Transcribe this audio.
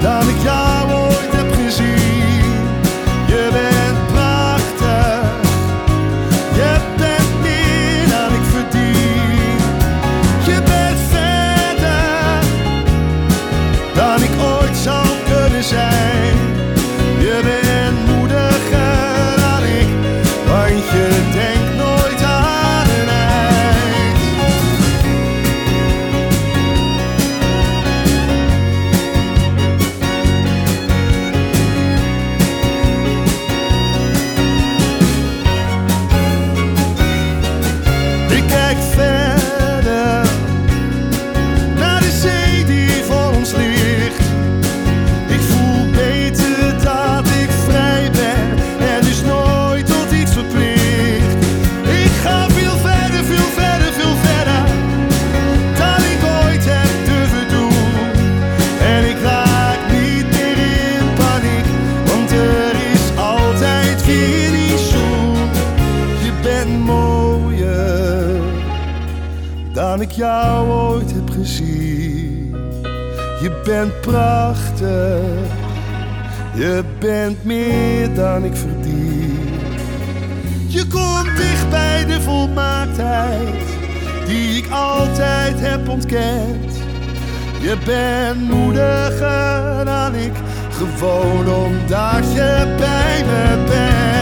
dan ik jou ooit heb gezien. Je bent prachtig, je bent meer dan ik verdien. Je bent verder dan ik ooit zou kunnen zijn. Je bent moediger dan ik, want je denkt nooit aan een eind. Ik kijk verder naar de zee die voor ons ligt. Ik voel beter dat ik vrij ben en dus nooit tot iets verplicht. Ik ga veel verder, veel verder, veel verder dan ik ooit heb durven doen. En ik raak niet meer in paniek, want er is altijd weer die zoen. Je bent mooier dan ik jou ooit heb gezien. Je bent prachtig, je bent meer dan ik verdien. Je komt dicht bij de volmaaktheid die ik altijd heb ontkend. Je bent moediger dan ik, gewoon omdat je bij me bent.